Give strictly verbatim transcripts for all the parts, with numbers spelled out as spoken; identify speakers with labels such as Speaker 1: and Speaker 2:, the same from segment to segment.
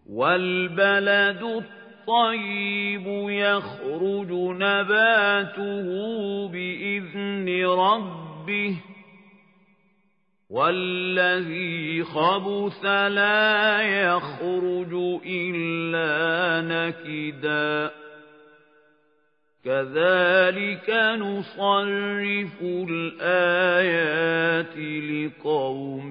Speaker 1: والبلد الطيب يخرج نباته بإذن ربه والذي خبث لا يخرج إلا نكدا كذلك نصرف الآيات لقوم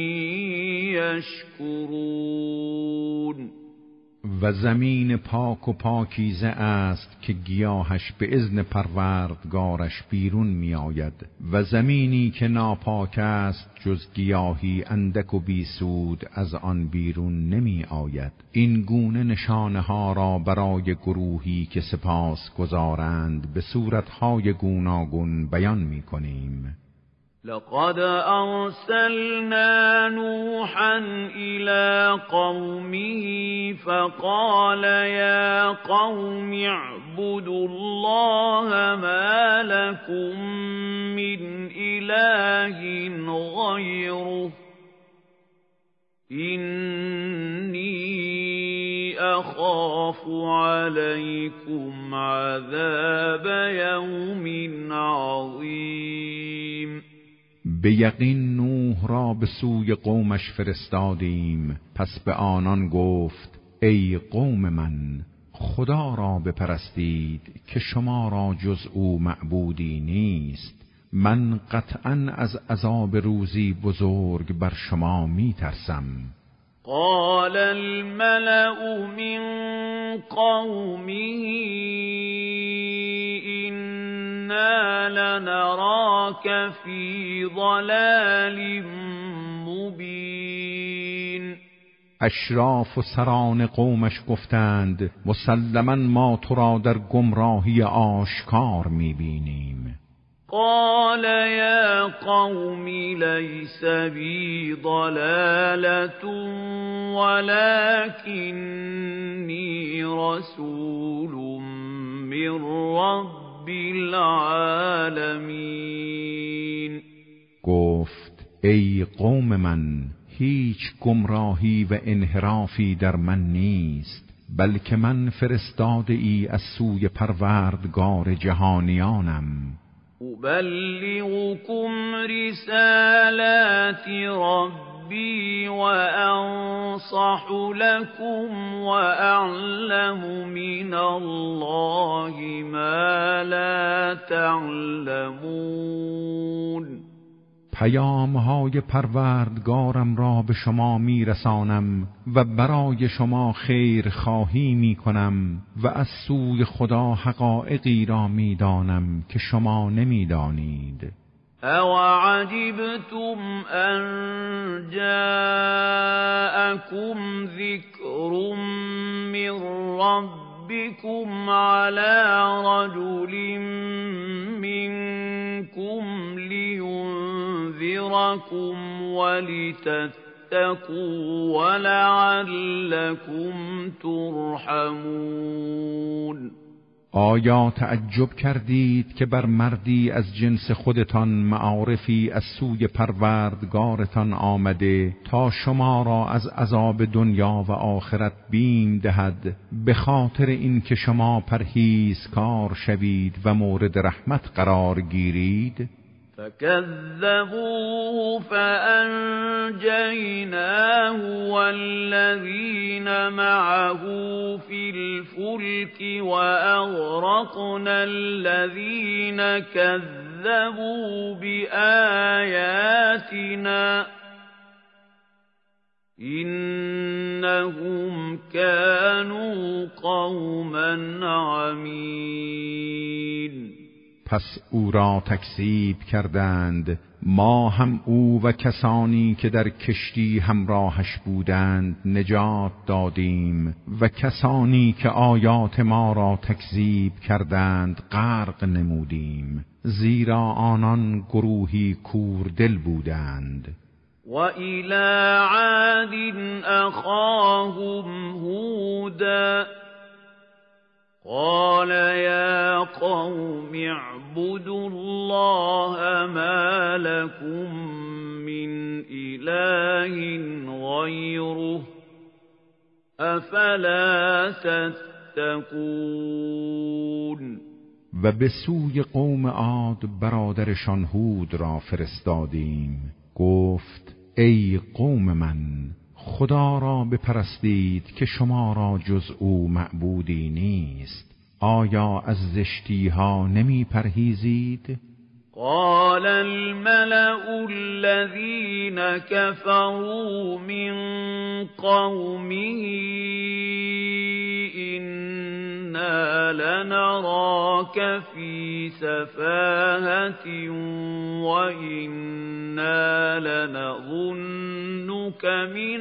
Speaker 1: يشكرون.
Speaker 2: و زمین پاک و پاکیزه است که گیاهش به اذن پروردگارش بیرون می آید و زمینی که ناپاک است جز گیاهی اندک و بیسود از آن بیرون نمی آید. این گونه نشانه ها را برای گروهی که سپاس گزارند به صورتهای گوناگون بیان می کنیم.
Speaker 1: لقد أرسلنا نوحا إلى قومه فقال يا قوم اعبدوا الله ما لكم من إله غيره إني أخاف عليكم عذاب يوم عظيم.
Speaker 2: به یقین نوح را به سوی قومش فرستادیم، پس به آنان گفت ای قوم من، خدا را بپرستید که شما را جز او معبودی نیست. من قطعاً از عذاب روزی بزرگ بر شما می ترسم.
Speaker 1: قال الملأ من قومه إنا لنراك في ضلال مبین.
Speaker 2: اشراف و سران قومش گفتند مسلماً ما تو را در گمراهی آشکار می‌بینیم.
Speaker 1: قال يا قوم ليس بي ضلالة ولكني رسول من رب العالمین.
Speaker 2: گفت ای قوم من، هیچ گمراهی و انحرافی در من نیست، بلکه من فرستاده ای از سوی پروردگار جهانیانم.
Speaker 1: أبلغكم رسالات ربي وأنصح لكم وأعلم من الله ما لا تعلمون.
Speaker 2: پیام‌های پروردگارم را به شما میرسانم و برای شما خیر خواهی میکنم و از سوی خدا حقایقی را میدانم که شما نمیدانید.
Speaker 1: او عجبتم ان جاءكم ذکر من ربكم على رجل منكم لينذركم ولتتقوا ولعلكم ترحمون.
Speaker 2: آیا تعجب کردید که بر مردی از جنس خودتان معارفی از سوی پروردگارتان آمده تا شما را از عذاب دنیا و آخرت بیم دهد، به خاطر اینکه شما پرهیزکار شوید و مورد رحمت قرار گیرید؟
Speaker 1: فكذبوه فأنجيناه والذين معه في الفلك وأغرقنا الذين كذبوا بآياتنا إنهم كانوا قوما عمين.
Speaker 2: پس او را تکذیب کردند، ما هم او و کسانی که در کشتی همراهش بودند نجات دادیم و کسانی که آیات ما را تکذیب کردند غرق نمودیم، زیرا آنان گروهی کوردل بودند.
Speaker 1: و الی عاد اخاهم هودا قال يا قوم اعبدوا الله ما لكم من إله غيره افلا تتقون.
Speaker 2: و به سوی قوم عاد برادرشان هود را فرستادیم. گفت ای قوم من، خدا را بپرستید که شما را جز او معبودی نیست. آیا از زشتی ها نمی پرهیزید؟
Speaker 1: قال الملأ الذين كفروا من قومه إنا لنراك في سفاهة وإنا لنظنك من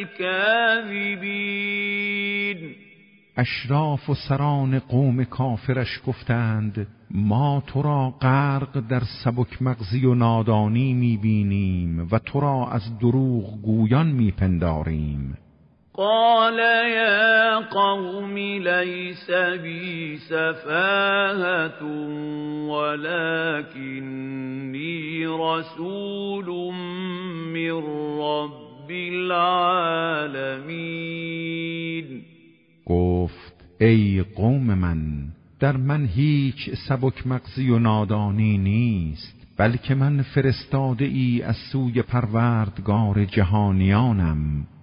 Speaker 1: الكاذبين.
Speaker 2: اشراف و سران قوم کافرش گفتند ما تو را غرق در سبک مغزی و نادانی می‌بینیم و تو را از دروغ گویان می‌پنداریم.
Speaker 1: قال یا قوم لیس بی سفاهة ولكنی رسول من رب العالمین.
Speaker 2: گفت ای قوم من، در من هیچ سبک مغزی و نادانی نیست، بلکه من فرستاده ای از سوی پروردگار جهانیانم.